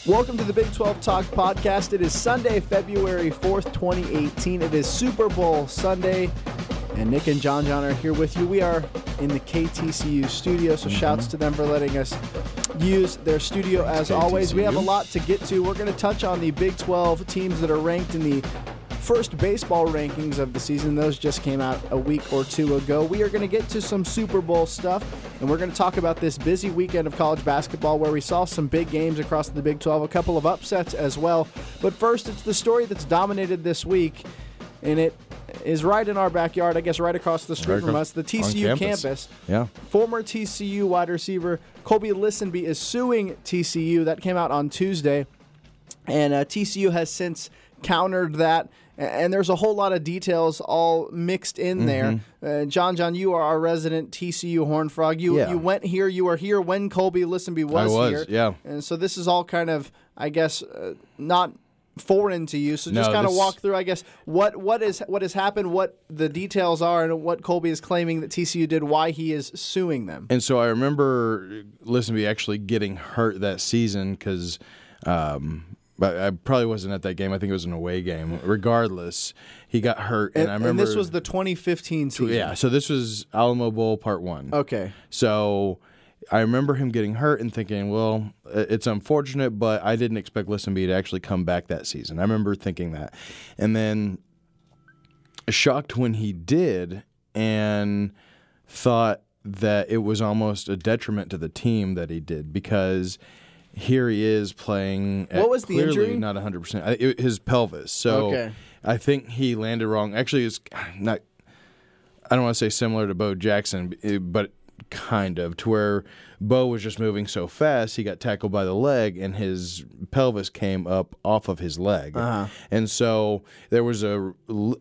Welcome to the Big 12 Talk podcast. It is Sunday, February 4th, 2018. It is Super Bowl Sunday, and Nick and John are here with you. We are in the KTCU studio, so shouts to them for letting us use their studio as always. We have a lot to get to. We're going to touch on the Big 12 teams that are ranked in the first baseball rankings of the season. Those just came out a week or two ago. We are going to get to some Super Bowl stuff, and we're going to talk about this busy weekend of college basketball where we saw some big games across the Big 12, a couple of upsets as well. But first, it's the story that's dominated this week, and it is right in our backyard, I guess right across the street from us, the TCU campus. Yeah. Former TCU wide receiver Colby Listenby is suing TCU. That came out on Tuesday, and TCU has since countered that. And there's a whole lot of details all mixed in there. John, you are our resident TCU Horned Frog. You went here. You were here when Colby Listenby was here. Yeah. And so this is all kind of, I guess, not foreign to you. So just kind of walk through, I guess, what has happened, what the details are, and what Colby is claiming that TCU did, why he is suing them. And so I remember Listenby actually getting hurt that season because but I probably wasn't at that game. I think it was an away game. Regardless, he got hurt, and I remember. And this was the 2015 season. Yeah, so this was Alamo Bowl Part 1. Okay. So I remember him getting hurt and thinking, well, it's unfortunate, but I didn't expect Listenby to actually come back that season. I remember thinking that. And then shocked when he did and thought that it was almost a detriment to the team that he did because here he is playing at what was the clearly injury? Not 100%. His pelvis. So okay. I think he landed wrong. Actually, it's not – I don't want to say similar to Bo Jackson, but kind of, to where Bo was just moving so fast, he got tackled by the leg, and his pelvis came up off of his leg. Uh-huh. And so there was a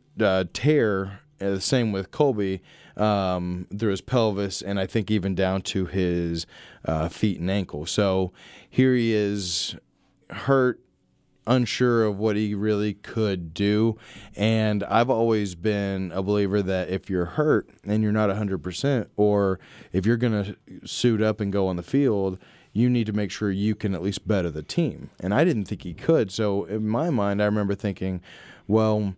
tear, the same with Colby, through his pelvis, and I think even down to his feet and ankle. So here he is, hurt, unsure of what he really could do. And I've always been a believer that if you're hurt and you're not 100%, or if you're going to suit up and go on the field, you need to make sure you can at least better the team. And I didn't think he could. So in my mind, I remember thinking, well,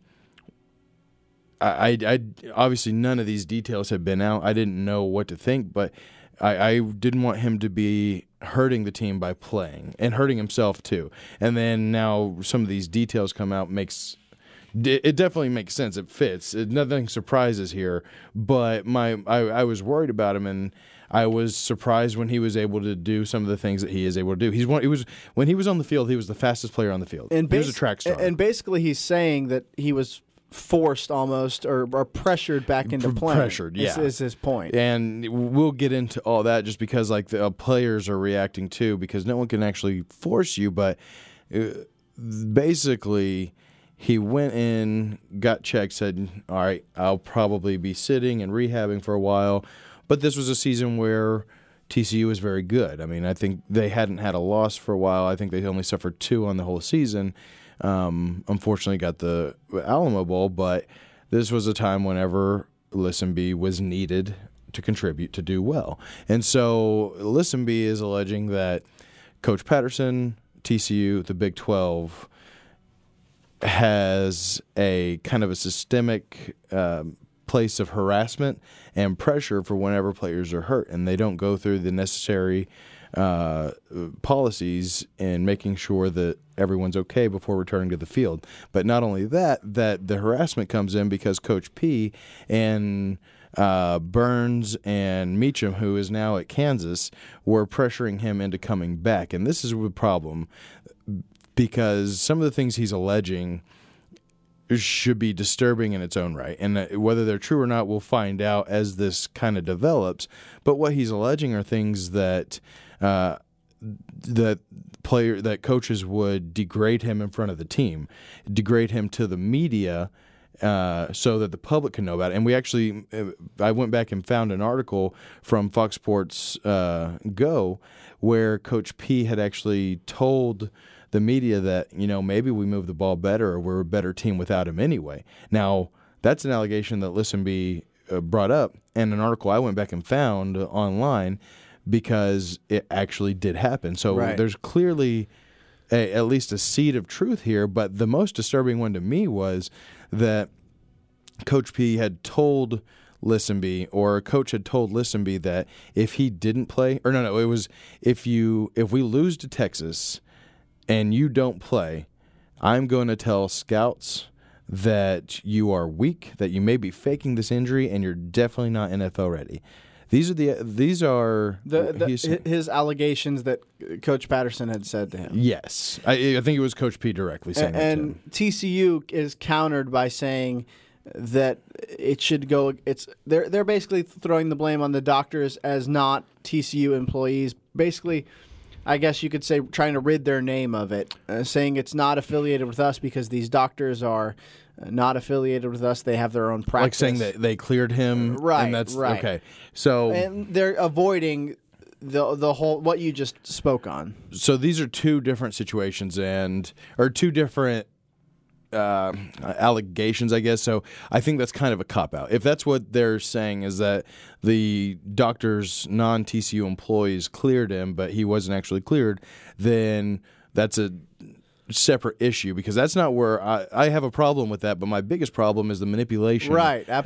I obviously none of these details had been out. I didn't know what to think, but I didn't want him to be hurting the team by playing and hurting himself too. And then now some of these details come out, it definitely makes sense. It fits. Nothing surprises here. But I was worried about him, and I was surprised when he was able to do some of the things that he is able to do. When he was on the field, he was the fastest player on the field. And he was a track star. And basically, he's saying that he was forced almost or pressured back into playing. Pressured, yeah. Is his point. And we'll get into all that just because like the players are reacting too, because no one can actually force you. But basically, he went in, got checked, said, all right, I'll probably be sitting and rehabbing for a while. But this was a season where TCU was very good. I mean, I think they hadn't had a loss for a while. I think they only suffered 2 on the whole season. Unfortunately got the Alamo Bowl, but this was a time whenever Listenby was needed to contribute to do well. And so Listenby is alleging that Coach Patterson, TCU, the Big 12, has a kind of a systemic place of harassment and pressure for whenever players are hurt, and they don't go through the necessary policies in making sure that everyone's okay before returning to the field. But not only that the harassment comes in because Coach P and Burns and Meacham, who is now at Kansas, were pressuring him into coming back. And this is a problem because some of the things he's alleging should be disturbing in its own right. And whether they're true or not, we'll find out as this kind of develops. But what he's alleging are things that that coaches would degrade him in front of the team, degrade him to the media, so that the public can know about it. And we actually, I went back and found an article from Fox Sports Go where Coach P had actually told the media that, maybe we move the ball better or we're a better team without him anyway. Now, that's an allegation that Listenby brought up, and an article I went back and found online because it actually did happen. So There's clearly at least a seed of truth here. But the most disturbing one to me was that Coach P had told Listenby, or a coach had told Listenby, that if he didn't play, or no, it was if we lose to Texas and you don't play, I'm going to tell scouts that you are weak, that you may be faking this injury, and you're definitely not NFL ready. These are his allegations that Coach Patterson had said to him. Yes, I think it was Coach P directly saying that to him. And TCU is countered by saying that it should go. They're basically throwing the blame on the doctors as not TCU employees. Basically, I guess you could say trying to rid their name of it, saying it's not affiliated with us because these doctors are not affiliated with us. They have their own practice. Like saying that they cleared him, right? And that's right. Okay. So and they're avoiding the whole what you just spoke on. So these are two different situations or two different allegations, I guess. So I think that's kind of a cop-out. If that's what they're saying, is that the doctor's non-TCU employees cleared him, but he wasn't actually cleared, then that's a separate issue, because that's not where I have a problem with that. But my biggest problem is the manipulation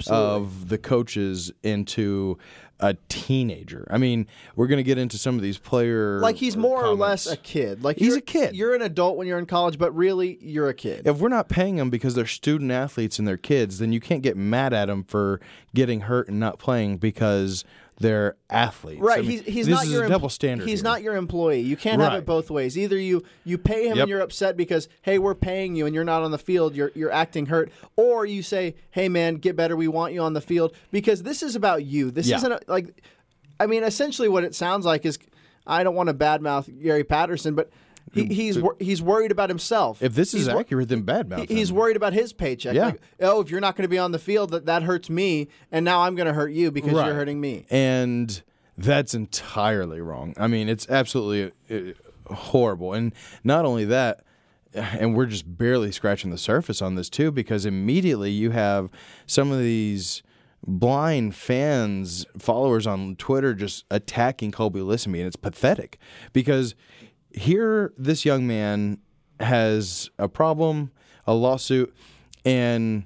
of the coaches into a teenager. I mean, we're going to get into some of these player like he's more comments. or less a kid. Like he's a kid. You're an adult when you're in college, but really you're a kid. If we're not paying them because they're student athletes and they're kids, then you can't get mad at them for getting hurt and not playing because they're athletes. Right. I mean, he's not your double standard. He's here. not your employee. You can't have it both ways. Either you pay him and you're upset because, hey, we're paying you and you're not on the field, you're acting hurt, or you say, hey man, get better, we want you on the field, because this is about you. This isn't essentially what it sounds like is, I don't want to badmouth Gary Patterson, but he's worried about himself. If this is accurate, then badmouth. He's worried about his paycheck. Yeah. Like, if you're not going to be on the field, that hurts me, and now I'm going to hurt you because you're hurting me. And that's entirely wrong. I mean, it's absolutely horrible. And not only that, and we're just barely scratching the surface on this too, because immediately you have some of these blind followers on Twitter just attacking Colby Listenby, and it's pathetic, because here this young man has a problem, a lawsuit, and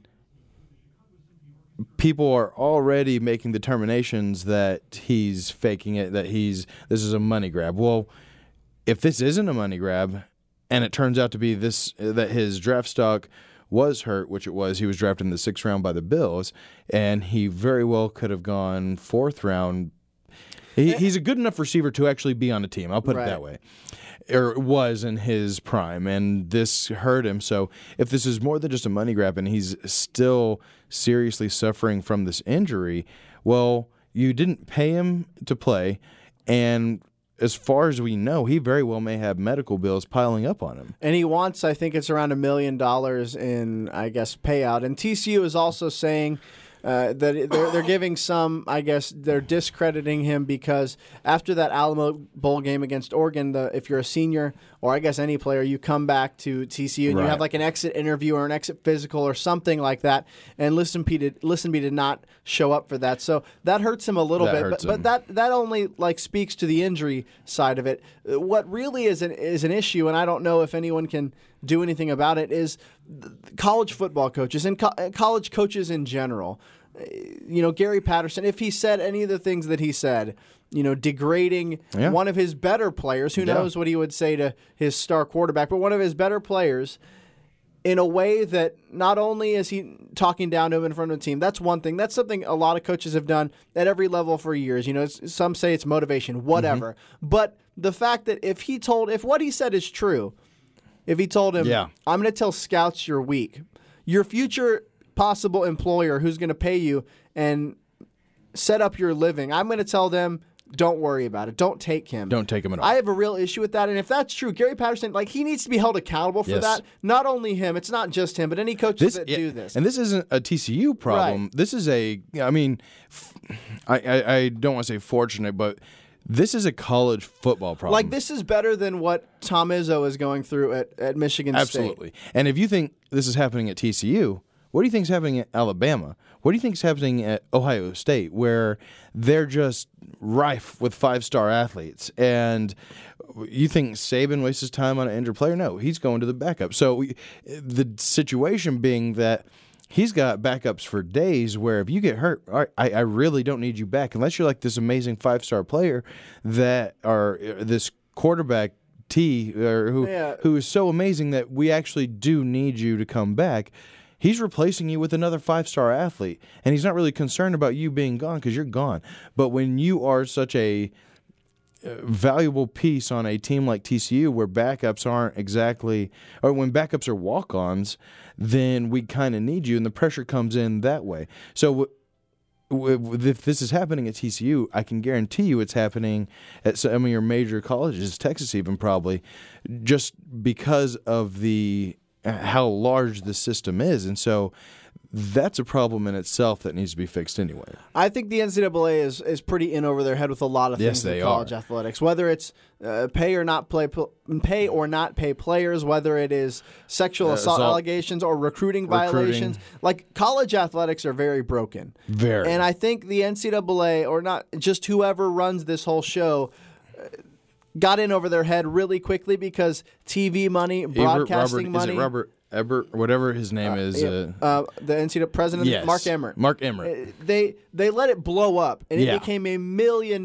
people are already making determinations that he's faking it, that this is a money grab. Well, if this isn't a money grab, and it turns out to be that his draft stock was hurt, which it was. He was drafted in the 6th round by the Bills, and he very well could have gone 4th round. He's a good enough receiver to actually be on a team. I'll put it that way. Or was in his prime, and this hurt him. So if this is more than just a money grab and he's still seriously suffering from this injury, well, you didn't pay him to play, and as far as we know, he very well may have medical bills piling up on him. And he wants, I think it's around $1 million in, I guess, payout. And TCU is also saying that they're giving some, I guess, they're discrediting him because after that Alamo Bowl game against Oregon, if you're a senior, or I guess any player, you come back to TCU and you have like an exit interview or an exit physical or something like that, and Listenby did not show up for that. So that hurts him a little bit, but that only like speaks to the injury side of it. What really is an issue, and I don't know if anyone can do anything about it, is college football coaches and college coaches in general. Gary Patterson, if he said any of the things that he said, degrading one of his better players, who knows what he would say to his star quarterback, but one of his better players, in a way that not only is he talking down to him in front of the team, that's one thing. That's something a lot of coaches have done at every level for years. Some say it's motivation, whatever. Mm-hmm. But the fact that if what he said is true, if he told him, I'm going to tell scouts you're weak, your future possible employer who's going to pay you and set up your living, I'm going to tell them, don't worry about it. Don't take him. Don't take him at all. I have a real issue with that. And if that's true, Gary Patterson, he needs to be held accountable for that. Not only him. It's not just him, but any coaches that do this. And this isn't a TCU problem. Right. This is I don't want to say fortunate, but this is a college football problem. This is better than what Tom Izzo is going through at Michigan State. Absolutely. And if you think this is happening at TCU, What do you think's happening at Alabama? What do you think's happening at Ohio State, where they're just rife with 5-star athletes? And you think Saban wastes his time on an injured player? No, he's going to the backup. So the situation being that he's got backups for days where if you get hurt, I really don't need you back unless you're like this amazing 5-star player that are this quarterback who is so amazing that we actually do need you to come back. He's replacing you with another 5-star athlete, and he's not really concerned about you being gone because you're gone. But when you are such a valuable piece on a team like TCU where backups aren't exactly, or when backups are walk-ons, then we kind of need you, and the pressure comes in that way. So if this is happening at TCU, I can guarantee you it's happening at some of your major colleges, Texas even probably, just because of how large the system is. And so that's a problem in itself that needs to be fixed anyway. I think the NCAA is pretty in over their head with a lot of things in college athletics, whether it's pay or not pay players, whether it is sexual assault allegations or recruiting violations. Like, college athletics are very broken. Very. And I think the NCAA, or not just whoever runs this whole show, got in over their head really quickly because TV money, broadcasting money. Is it Robert Ebert, whatever his name is? The NCAA president, yes. Mark Emmert. Mark Emmert. They let it blow up, and it became a millions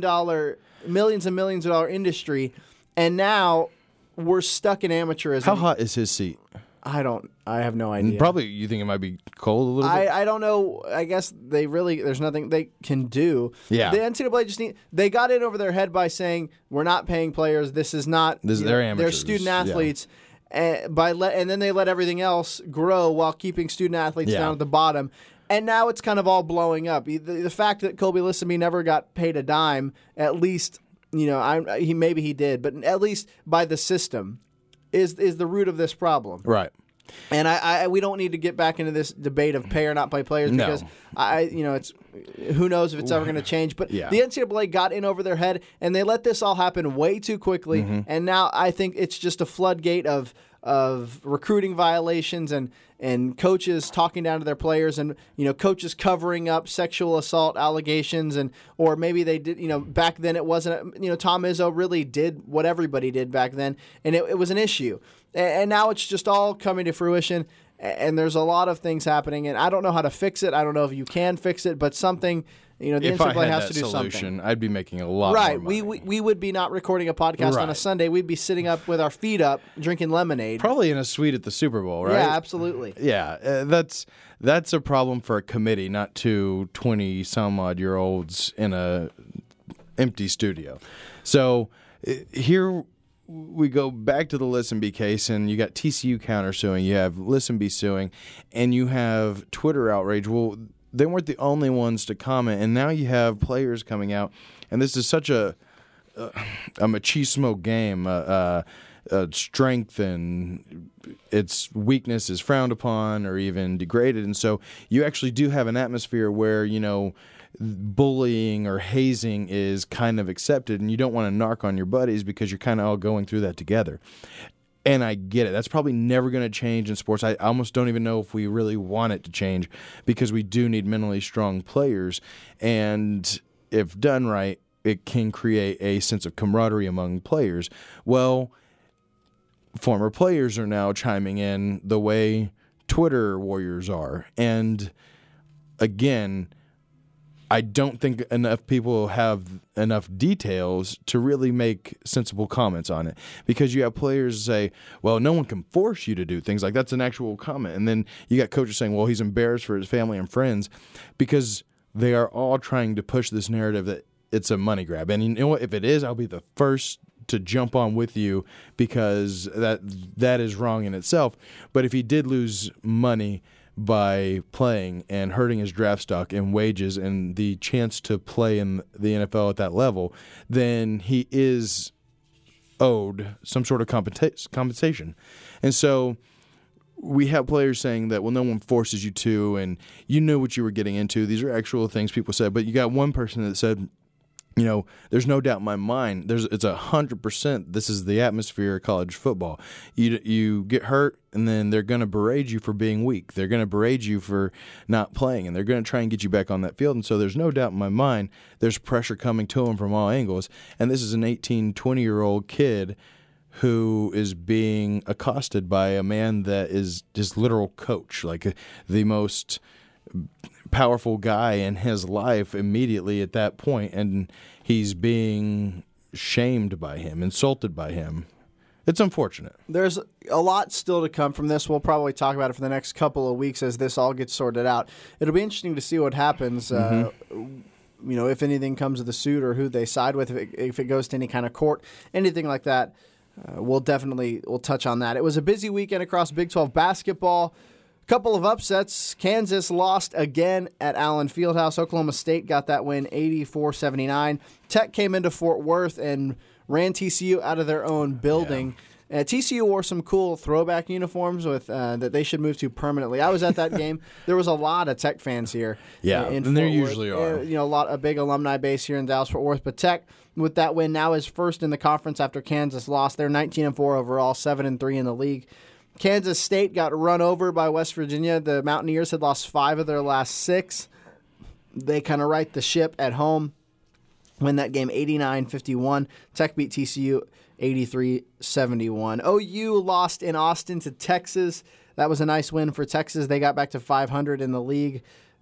and millions of dollar industry, and now we're stuck in amateurism. How hot is his seat? I have no idea. Probably you think it might be cold a little bit? I don't know. I guess there's nothing they can do. Yeah. The NCAA they got in over their head by saying, we're not paying players. This is not, they're amateurs. They're student athletes. Yeah. And then they let everything else grow while keeping student athletes down at the bottom. And now it's kind of all blowing up. The fact that Kobe Lissamy never got paid a dime, at least, maybe he did, but at least by the system, is the root of this problem. Right. And we don't need to get back into this debate of pay or not pay players because it's who knows if it's ever going to change. But the NCAA got in over their head and they let this all happen way too quickly. Mm-hmm. And now I think it's just a floodgate of recruiting violations and coaches talking down to their players and coaches covering up sexual assault allegations or maybe they did back then it wasn't Tom Izzo really did what everybody did back then and it was an issue. And now it's just all coming to fruition, and there's a lot of things happening, and I don't know how to fix it. I don't know if you can fix it, but something, the NCAA has to do something. I'd be making a lot more money. We would be not recording a podcast on a Sunday. We'd be sitting up with our feet up, drinking lemonade. Probably in a suite at the Super Bowl, right? Yeah, absolutely. Yeah, that's a problem for a committee, not two 20-some-odd-year-olds in a empty studio. So here we go back to the Listenbee case, and you got TCU countersuing, you have Listenbee suing, and you have Twitter outrage. Well, they weren't the only ones to comment, and now you have players coming out, and this is such a machismo game. Strength and its weakness is frowned upon or even degraded, and so you actually do have an atmosphere where bullying or hazing is kind of accepted, and you don't want to narc on your buddies because you're kind of all going through that together. And I get it. That's probably never going to change in sports. I almost don't even know if we really want it to change because we do need mentally strong players. And if done right, it can create a sense of camaraderie among players. Well, former players are now chiming in the way Twitter warriors are. And again, I don't think enough people have enough details to really make sensible comments on it because you have players say, well, no one can force you to do things. Like, that's an actual comment. And then you got coaches saying, well, he's embarrassed for his family and friends because they are all trying to push this narrative that it's a money grab. And you know what? If it is, I'll be the first to jump on with you because that is wrong in itself. But if he did lose money by playing and hurting his draft stock and wages and the chance to play in the NFL at that level, then he is owed some sort of compensation. And so we have players saying that, well, no one forces you to, and you knew what you were getting into. These are actual things people said. But you got one person that said, there's no doubt in my mind. It's 100%. This is the atmosphere of college football. You get hurt, and then they're going to berate you for being weak. They're going to berate you for not playing, and they're going to try and get you back on that field. And so there's no doubt in my mind there's pressure coming to them from all angles. And this is an 18, 20-year-old kid who is being accosted by a man that is his literal coach, like the most powerful guy in his life immediately at that point, and he's being shamed by him, insulted by him. It's unfortunate. There's a lot still to come from this. We'll probably talk about it for the next couple of weeks as this all gets sorted out. It'll be interesting to see what happens, if anything comes of the suit or who they side with, if it goes to any kind of court, anything like that. We'll touch on that. It was a busy weekend across Big 12 basketball. Couple of upsets. Kansas lost again at Allen Fieldhouse. Oklahoma State got that win 84-79. Tech came into Fort Worth and ran TCU out of their own building. Yeah. TCU wore some cool throwback uniforms with that they should move to permanently. I was at that game. There was a lot of Tech fans here. Yeah, and there usually are. A big alumni base here in Dallas Fort Worth. But Tech, with that win, now is first in the conference after Kansas lost. They're 19-4 overall, 7-3 in the league. Kansas State got run over by West Virginia. The Mountaineers had lost 5 of their last 6. They kind of right the ship at home, win that game 89-51. Tech beat TCU 83-71. OU lost in Austin to Texas. That was a nice win for Texas. They got back to 500 in the league,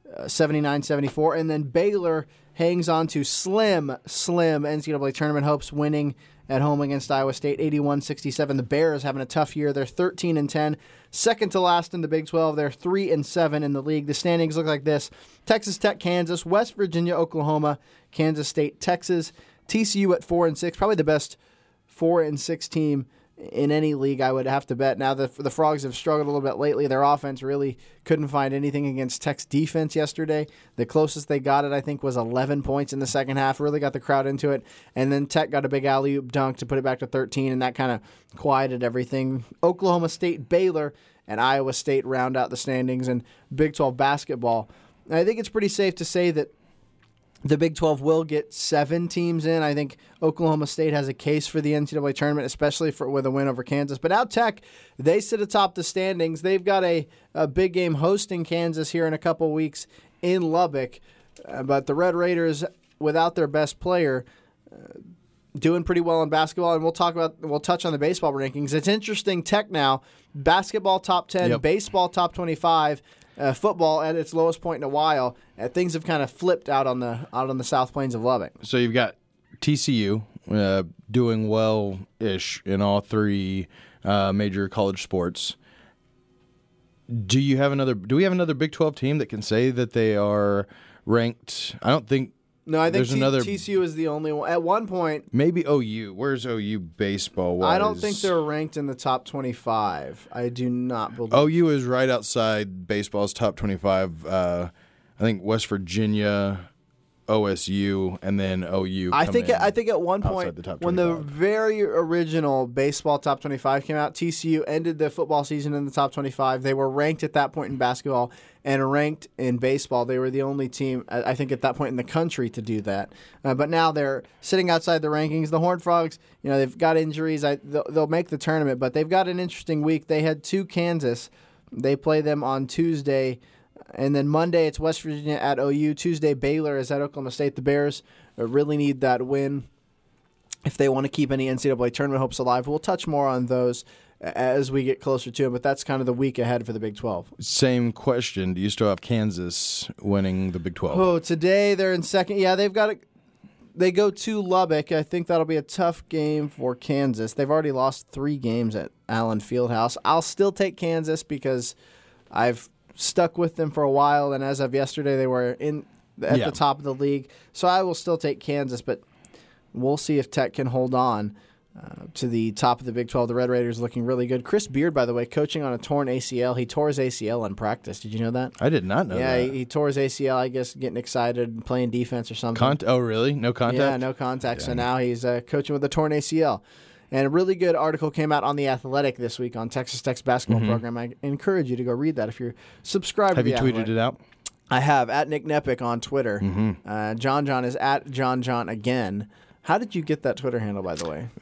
79-74. And then Baylor hangs on to slim NCAA tournament hopes, winning at home against Iowa State, 81-67. The Bears having a tough year. They're 13-10, second to last in the Big 12. They're 3-7 in the league. The standings look like this: Texas Tech, Kansas, West Virginia, Oklahoma, Kansas State, Texas, TCU at 4-6. Probably the best 4-6 team in any league, I would have to bet. Now, the Frogs have struggled a little bit lately. Their offense really couldn't find anything against Tech's defense yesterday. The closest they got it, I think, was 11 points in the second half. Really got the crowd into it. And then Tech got a big alley-oop dunk to put it back to 13, and that kind of quieted everything. Oklahoma State, Baylor, and Iowa State round out the standings in Big 12 basketball. And I think it's pretty safe to say that the Big 12 will get 7 teams in. I think Oklahoma State has a case for the NCAA tournament, especially with a win over Kansas. But now Tech, they sit atop the standings. They've got a big game hosting Kansas here in a couple weeks in Lubbock. But the Red Raiders, without their best player, doing pretty well in basketball. And we'll touch on the baseball rankings. It's interesting. Tech now, basketball top 10, baseball top 25. Football at its lowest point in a while. Things have kind of flipped out on the South Plains of Lubbock. So you've got TCU doing well-ish in all 3 major college sports. Do we have another Big 12 team that can say that they are ranked? I don't think. No, I think TCU is the only one. At one point, maybe OU. Where's OU baseball-wise? I don't think they're ranked in the top 25. I do not believe. OU is right outside baseball's top 25. I think West Virginia, OSU, and then OU. I think at one point when the very original baseball top 25 came out, TCU ended the football season in the top 25. They were ranked at that point in basketball and ranked in baseball. They were the only team, I think, at that point in the country to do that. But now they're sitting outside the rankings. The Horned Frogs, they've got injuries. They'll make the tournament, but they've got an interesting week. They head to Kansas. They play them on Tuesday. And then Monday, it's West Virginia at OU. Tuesday, Baylor is at Oklahoma State. The Bears really need that win if they want to keep any NCAA tournament hopes alive. We'll touch more on those as we get closer to it, but that's kind of the week ahead for the Big 12. Same question. Do you still have Kansas winning the Big 12? Oh, today they're in second. Yeah, they've got it. They go to Lubbock. I think that'll be a tough game for Kansas. They've already lost 3 games at Allen Fieldhouse. I'll still take Kansas because I've stuck with them for a while, and as of yesterday, they were at the top of the league. So I will still take Kansas, but we'll see if Tech can hold on to the top of the Big 12. The Red Raiders looking really good. Chris Beard, by the way, coaching on a torn ACL. He tore his ACL in practice. Did you know that? I did not know that. Yeah, he tore his ACL, I guess, getting excited and playing defense or something. Oh, really? No contact? Yeah, no contact. Yeah. So now he's coaching with a torn ACL. And a really good article came out on The Athletic this week on Texas Tech's basketball program. I encourage you to go read that if you're subscribed to The Athletic. Have you tweeted it out? I have, at Nick Nepic on Twitter. John John is at John John again. How did you get that Twitter handle, by the way?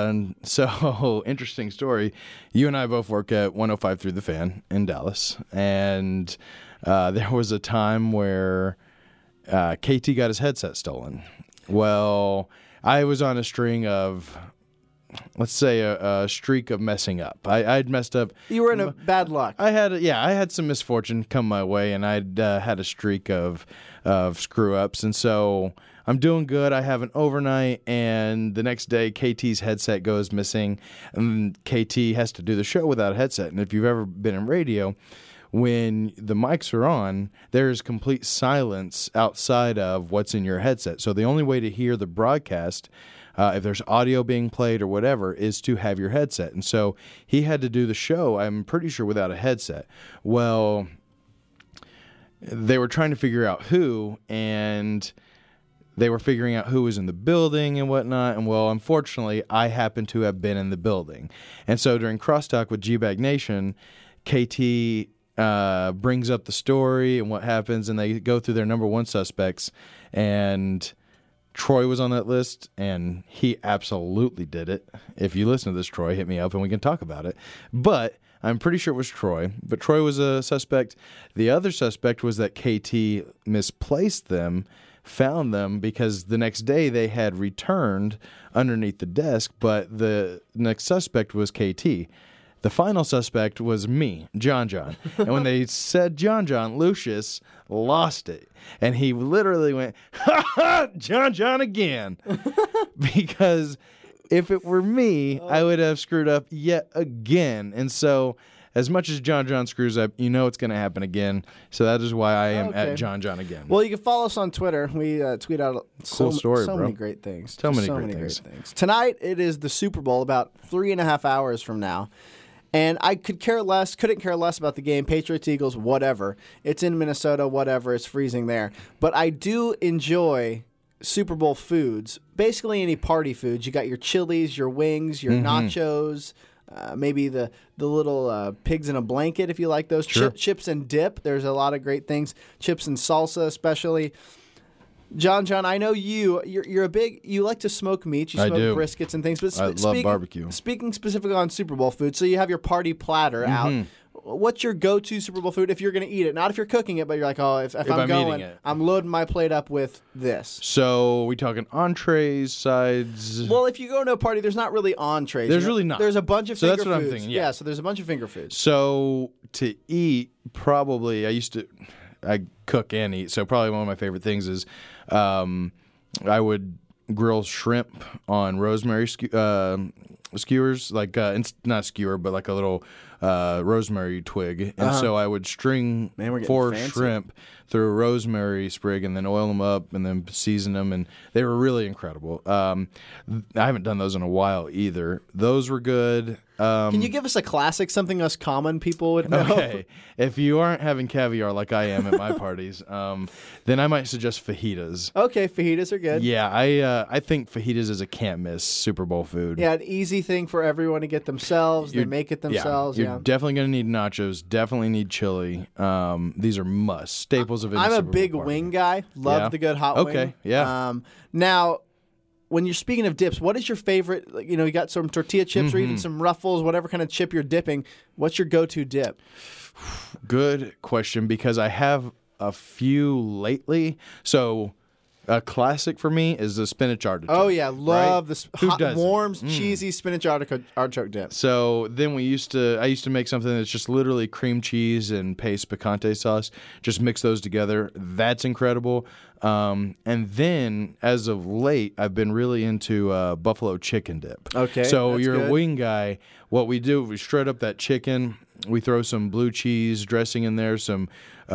So, interesting story. You and I both work at 105 Through the Fan in Dallas. And there was a time where KT got his headset stolen. Well, I was on a string of, let's say, a streak of messing up. I'd messed up. You were in a bad luck. I had some misfortune come my way, and I'd had a streak of screw-ups. And so I'm doing good. I have an overnight, and the next day KT's headset goes missing, and KT has to do the show without a headset. And if you've ever been in radio, when the mics are on, there's complete silence outside of what's in your headset. So the only way to hear the broadcast, if there's audio being played or whatever, is to have your headset. And so he had to do the show, I'm pretty sure, without a headset. Well, they were trying to figure out who, and they were figuring out who was in the building and whatnot. And, well, unfortunately, I happened to have been in the building. And so during Crosstalk with G-Bag Nation, KT brings up the story and what happens, and they go through their number one suspects, and Troy was on that list, and he absolutely did it. If you listen to this, Troy, hit me up and we can talk about it. But I'm pretty sure it was Troy, but Troy was a suspect. The other suspect was that KT misplaced them, found them, because the next day they had returned underneath the desk, but the next suspect was KT. The final suspect was me, John John. And when they said John John, Lucius lost it. And he literally went, ha ha, John John again. Because if it were me, I would have screwed up yet again. And so, as much as John John screws up, you know it's going to happen again. So that is why I am at John John again. Well, you can follow us on Twitter. We tweet out cool story, so bro. many great things. So many great things. Tonight, it is the Super Bowl, about 3.5 hours from now. And I couldn't care less about the game. Patriots, Eagles, whatever. It's in Minnesota, whatever. It's freezing there. But I do enjoy Super Bowl foods, basically any party foods. You got your chilies, your wings, your nachos, maybe the little pigs in a blanket if you like those. Sure. Chips and dip. There's a lot of great things. Chips and salsa especially. John, I know you're a big, you like to smoke meat. You smoke briskets and things. But I love barbecue. Speaking specifically on Super Bowl food, so you have your party platter out. What's your go-to Super Bowl food if you're going to eat it? Not if you're cooking it, but you're like, oh, if I'm going, I'm loading my plate up with this. So we talking entrees, sides? Well, if you go to a party, there's not really entrees. There's really not. There's a bunch of finger foods. So that's what I'm thinking, yeah. So there's a bunch of finger foods. So to eat, probably, I cook and eat, so probably one of my favorite things is I would grill shrimp on rosemary skewers, like not skewer, but like a little rosemary twig. And so I would string 4 shrimp through a rosemary sprig and then oil them up and then season them, and they were really incredible. I haven't done those in a while either. Those were good. Can you give us a classic, something us common people would know? Okay. If you aren't having caviar like I am at my parties, then I might suggest fajitas. Okay, fajitas are good. Yeah, I think fajitas is a can't miss Super Bowl food. Yeah, an easy thing for everyone to get themselves. They make it themselves. You're definitely going to need nachos, definitely need chili. These are must staples of any I'm a Super Bowl big party. wing guy. Love the good hot wing. Okay, yeah. Now, when you're speaking of dips, what is your favorite? You know, you got some tortilla chips or even some Ruffles, whatever kind of chip you're dipping. What's your go-to dip? Good question, because I have a few lately. So a classic for me is the spinach artichoke. Oh, yeah. Love the hot, warm, Mm. cheesy spinach artichoke dip. So then I used to make something that's just literally cream cheese and paste picante sauce. Just mix those together. That's incredible. And then, as of late, I've been really into buffalo chicken dip. Okay, so that's you're good. a wing guy. What we do, we shred up that chicken. We throw some blue cheese dressing in there, some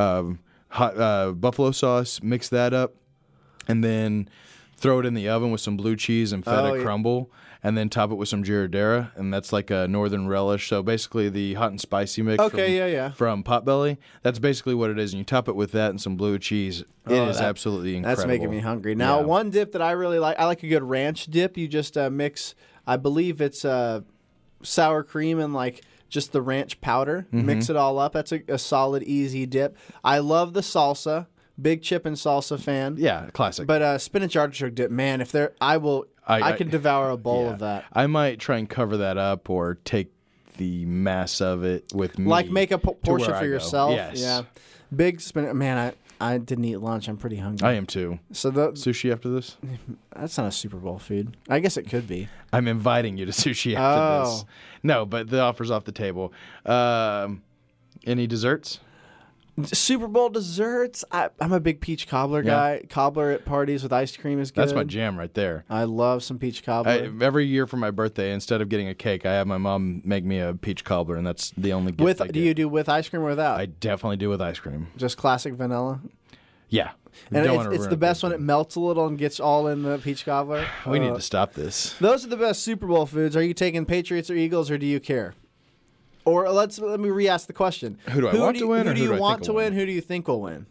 hot buffalo sauce, mix that up, and then throw it in the oven with some blue cheese and feta crumble, and then top it with some giardera, and that's like a northern relish. So basically the hot and spicy mix from Potbelly, that's basically what it is. And you top it with that and some blue cheese. It is absolutely incredible. That's making me hungry. Now, one dip that I really like, I like a good ranch dip. You just mix, I believe it's sour cream and like just the ranch powder. Mix it all up. That's a solid, easy dip. I love the salsa. Big chip and salsa fan. Yeah, classic. But spinach artichoke dip, man, if there, I could devour a bowl of that. I might try and cover that up or take the mass of it with me. Like make a portion for yourself. Yes. Yeah. Big spinach. Man, I didn't eat lunch. I'm pretty hungry. I am too. So sushi after this? That's not a Super Bowl food. I guess it could be. I'm inviting you to sushi after this. No, but the offer's off the table. Any desserts? Super Bowl desserts. I'm a big peach cobbler guy. Cobbler at parties with ice cream is good. That's my jam right there. I love some peach cobbler. Every year for my birthday, instead of getting a cake, I have my mom make me a peach cobbler, and that's the only gift I get. Do you do with ice cream or without? I definitely do with ice cream. Just classic vanilla? Yeah. And it's the best when it melts a little and gets all in the peach cobbler. We need to stop this. Those are the best Super Bowl foods. Are you taking Patriots or Eagles, or do you care? Or let me re-ask the question. Who do I want to win? Who do you want to win? Who do you think will win?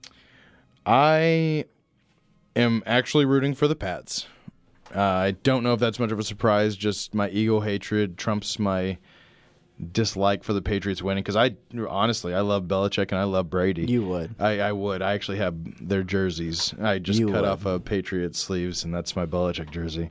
I am actually rooting for the Pats. I don't know if that's much of a surprise. Just my Eagle hatred trumps my dislike for the Patriots winning. Because I love Belichick and I love Brady. You would. I would. I actually have their jerseys. I just cut off a Patriots sleeves, and that's my Belichick jersey.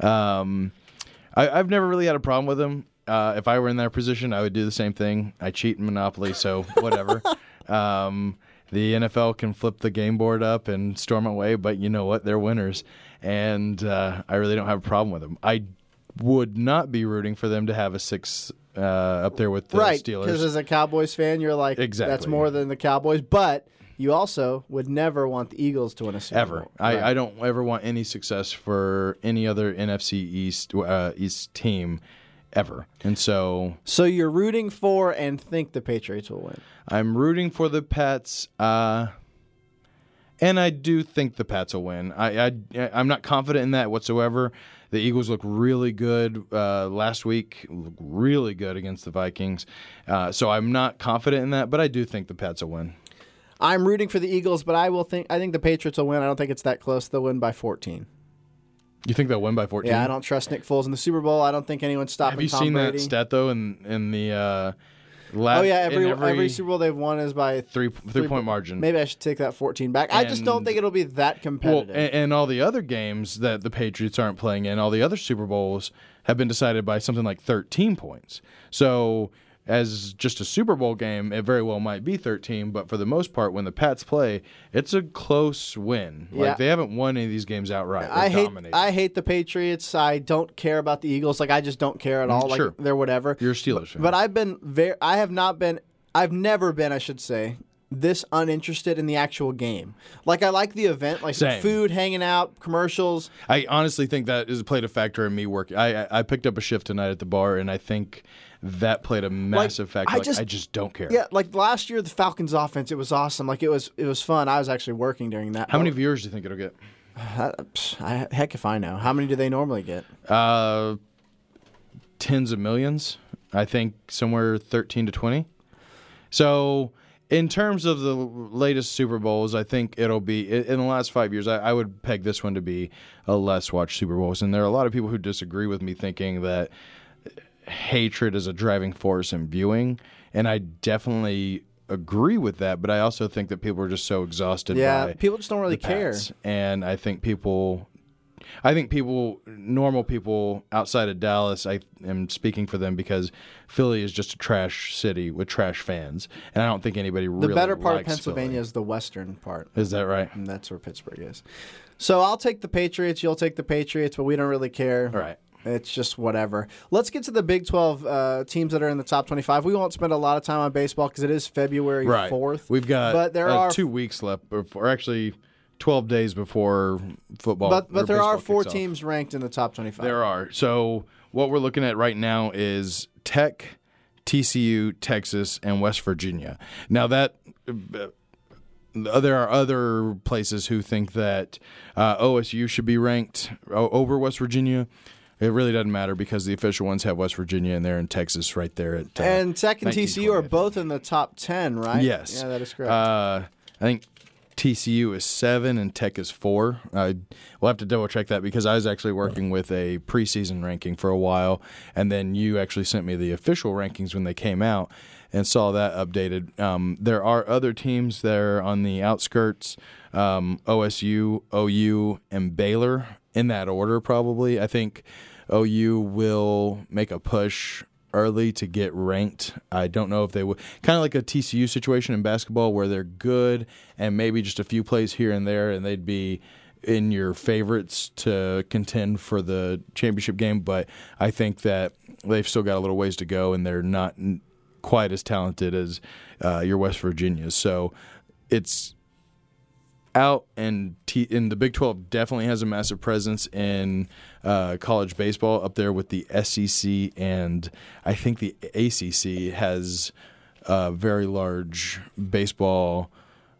I've never really had a problem with him. If I were in their position, I would do the same thing. I cheat in Monopoly, so whatever. The NFL can flip the game board up and storm away, but you know what? They're winners, and I really don't have a problem with them. I would not be rooting for them to have a 6 up there with the Steelers. Because as a Cowboys fan, you're like, exactly. That's more than the Cowboys, but you also would never want the Eagles to win a Super Bowl. I don't ever want any success for any other NFC East team ever. And so you're rooting for and think the Patriots will win. I'm rooting for the Pats, and I do think the Pats will win. I'm not confident in that whatsoever. The Eagles look really good last week, look really good against the Vikings. So I'm not confident in that, but I do think the Pats will win. I'm rooting for the Eagles, but I think the Patriots will win. I don't think it's that close. They'll win by 14. You think they'll win by 14? Yeah, I don't trust Nick Foles in the Super Bowl. I don't think anyone's stopping Tom Brady. Have you seen that stat, though, in the last... Oh, yeah, every Super Bowl they've won is by three-point margin. Maybe I should take that 14 back. I just don't think it'll be that competitive. Well, and all the other games that the Patriots aren't playing in, all the other Super Bowls have been decided by something like 13 points. So as just a Super Bowl game, it very well might be 13, but for the most part, when the Pats play, it's a close win. Yeah. Like, they haven't won any of these games outright. I hate the Patriots. I don't care about the Eagles. Like, I just don't care at all. Sure. Like, they're whatever. You're a Steelers fan. But I've never been, I should say, this uninterested in the actual game. Like, I like the event, like the food, hanging out, commercials. I honestly think that has played a factor in me working. I picked up a shift tonight at the bar, and I think that played a massive factor. I just don't care. Yeah, like last year, the Falcons' offense, it was awesome. Like, it was fun. I was actually working during that. How many viewers do you think it'll get? Heck if I know. How many do they normally get? Tens of millions. I think somewhere 13 to 20. So in terms of the latest Super Bowls, I think it'll be, in the last 5 years, I would peg this one to be a less watched Super Bowls. And there are a lot of people who disagree with me, thinking that hatred is a driving force in viewing. And I definitely agree with that, but I also think that people are just so exhausted by people just don't really care. And I think normal people outside of Dallas, I am speaking for them, because Philly is just a trash city with trash fans, and I don't think anybody really likes The better part of Pennsylvania Philly. Is the western part. Is that right? And that's where Pittsburgh is. So I'll take the Patriots, you'll take the Patriots, but we don't really care. All right. It's just whatever. Let's get to the Big 12 teams that are in the top 25. We won't spend a lot of time on baseball because it is February 4th. We've got 2 weeks left, or actually 12 days before football. But there are 4 teams ranked in the top 25. There are. So what we're looking at right now is Tech, TCU, Texas, and West Virginia. Now that there are other places who think that OSU should be ranked over West Virginia. It really doesn't matter because the official ones have West Virginia and they're in Texas right there at and Tech and TCU are both in the top 10, right? Yes. Yeah, that is correct. I think TCU is 7 and Tech is 4. We'll have to double check that because I was actually working with a preseason ranking for a while, and then you actually sent me the official rankings when they came out and saw that updated. There are other teams that are on the outskirts, OSU, OU, and Baylor in that order probably. I think OU will make a push early to get ranked. I don't know if they would. Kind of like a TCU situation in basketball where they're good and maybe just a few plays here and there, and they'd be in your favorites to contend for the championship game. But I think that they've still got a little ways to go, and they're not quite as talented as your West Virginias. So it's out, and the Big 12 definitely has a massive presence in college baseball up there with the SEC, and I think the ACC has a very large baseball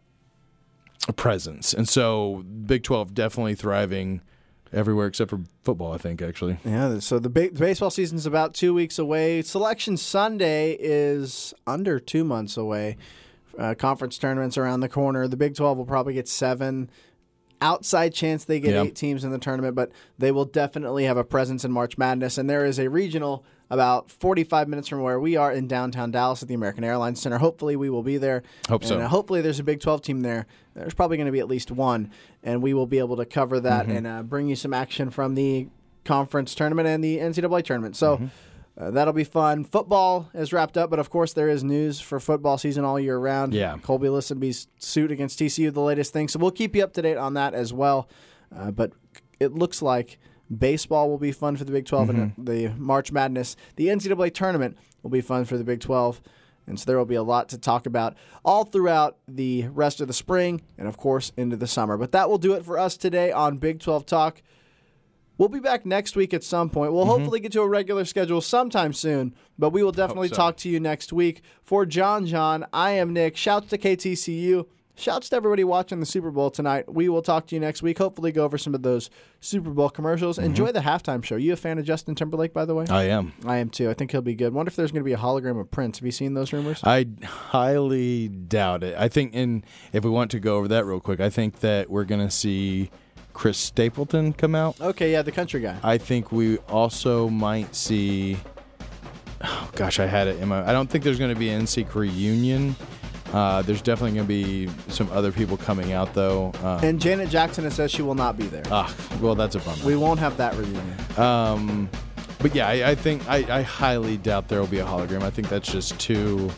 presence. And so Big 12 definitely thriving everywhere except for football, I think, actually. Yeah, so the baseball season is about 2 weeks away. Selection Sunday is under 2 months away. Conference tournaments around the corner. The Big 12 will probably get 7. Outside chance they get 8 teams in the tournament, but they will definitely have a presence in March Madness. And there is a regional about 45 minutes from where we are in downtown Dallas at the American Airlines Center. Hopefully we will be there. Hope so. And hopefully there's a Big 12 team there. There's probably going to be at least one, and we will be able to cover that and bring you some action from the conference tournament and the NCAA tournament. So that'll be fun. Football is wrapped up, but of course there is news for football season all year round. Yeah. Colby Listenby's suit against TCU, the latest thing. So we'll keep you up to date on that as well. But it looks like baseball will be fun for the Big 12 and the March Madness. The NCAA tournament will be fun for the Big 12. And so there will be a lot to talk about all throughout the rest of the spring and, of course, into the summer. But that will do it for us today on Big 12 Talk. We'll be back next week at some point. We'll hopefully get to a regular schedule sometime soon, but we will definitely talk to you next week. For John, I am Nick. Shouts to KTCU. Shouts to everybody watching the Super Bowl tonight. We will talk to you next week. Hopefully go over some of those Super Bowl commercials. Enjoy the halftime show. You a fan of Justin Timberlake, by the way? I am. I am too. I think he'll be good. Wonder if there's going to be a hologram of Prince. Have you seen those rumors? I highly doubt it. I think, if we want to go over that real quick, I think that we're going to see Chris Stapleton come out. Okay, yeah, the country guy. I think we also might see. Oh gosh, I had it in my. I don't think there's going to be an NSYNC reunion. There's definitely going to be some other people coming out though. And Janet Jackson has said she will not be there. Well, that's a bummer. We won't have that reunion. But yeah, I think I highly doubt there will be a hologram. I think that's just too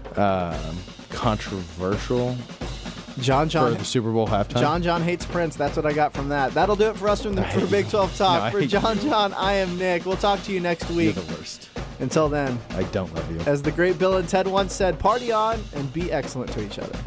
controversial. John for the Super Bowl halftime. John hates Prince. That's what I got from that. That'll do it for us for Big 12 Talk. For John, I am Nick. We'll talk to you next week. You're the worst. Until then, I don't love you. As the great Bill and Ted once said, party on and be excellent to each other.